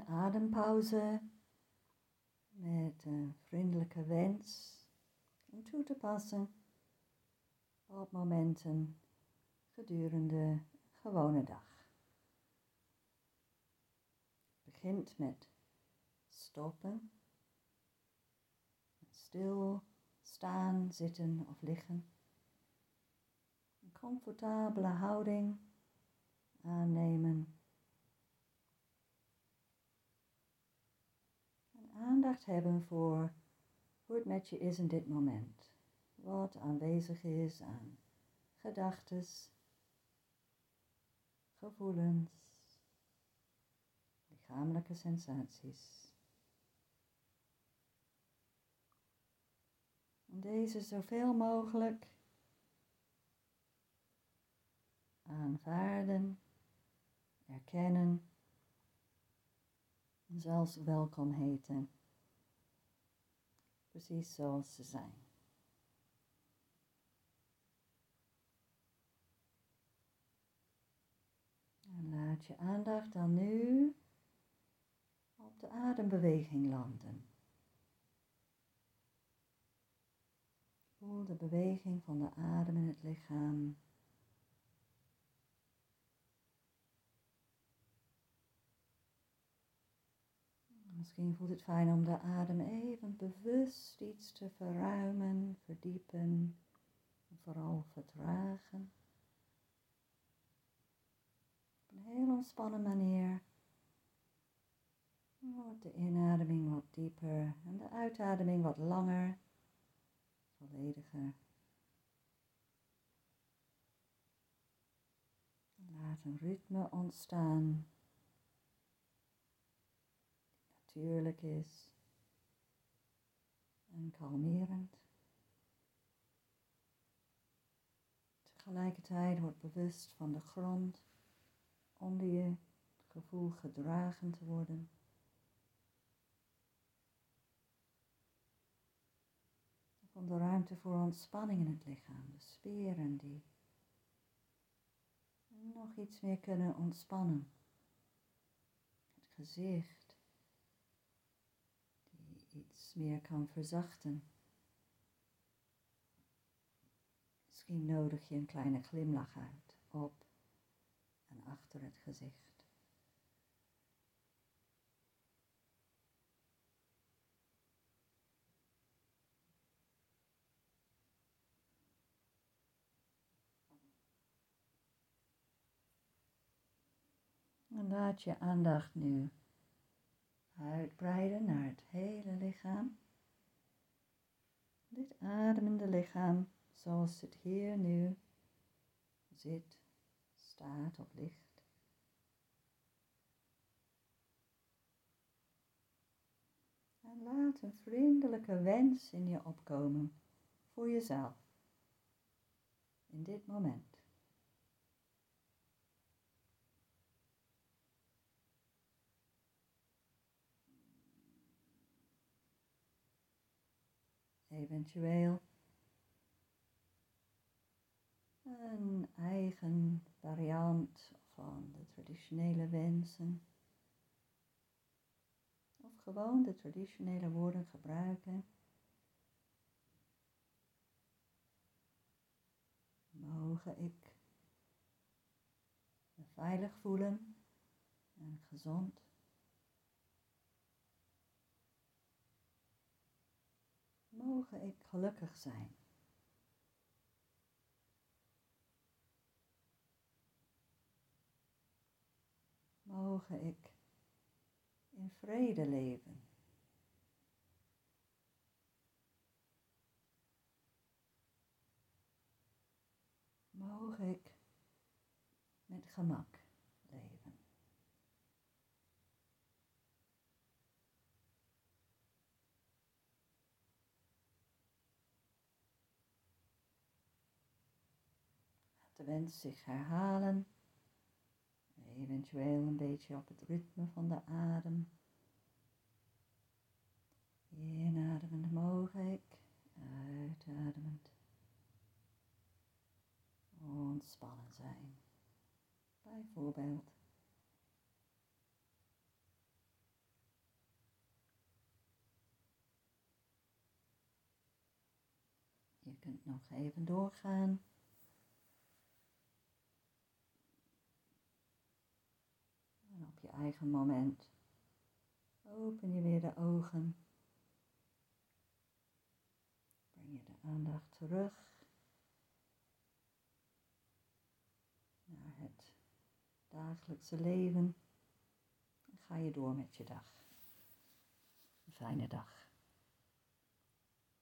adempauze met een vriendelijke wens om toe te passen op momenten gedurende een gewone dag. Het begint met stoppen, stil staan, zitten of liggen. Een comfortabele houding aannemen. En aandacht hebben voor hoe het met je is in dit moment. Wat aanwezig is aan gedachtes, gevoelens, lichamelijke sensaties. En deze zoveel mogelijk aanvaarden, erkennen en zelfs welkom heten. Precies zoals ze zijn. En laat je aandacht dan nu op de adembeweging landen. Voel de beweging van de adem in het lichaam. Misschien voelt het fijn om de adem even bewust iets te verruimen, verdiepen en vooral vertragen. Op een heel ontspannen manier wordt de inademing wat dieper en de uitademing wat langer, vollediger. Laat een ritme ontstaan die natuurlijk is en kalmerend. Tegelijkertijd wordt bewust van de grond onder je, het gevoel gedragen te worden. Van de ruimte voor ontspanning in het lichaam, de spieren die nog iets meer kunnen ontspannen. Het gezicht die iets meer kan verzachten. Misschien nodig je een kleine glimlach uit, op en achter het gezicht. En laat je aandacht nu uitbreiden naar het hele lichaam. Dit ademende lichaam zoals het hier nu zit, staat of ligt. En laat een vriendelijke wens in je opkomen voor jezelf in dit moment. Eventueel een eigen variant van de traditionele wensen. Of gewoon de traditionele woorden gebruiken. Mogen ik me veilig voelen en gezond. Mogen ik gelukkig zijn. Mogen ik in vrede leven. Mogen ik met gemak leven. Laat de wens zich herhalen. Eventueel een beetje op het ritme van de adem. Inademend mogen ik, uitademend ontspannen zijn. Bijvoorbeeld Je kunt nog even doorgaan. En op je eigen moment open je weer de ogen. Breng je de aandacht terug naar het dagelijkse leven. En ga je door met je dag. Een fijne dag.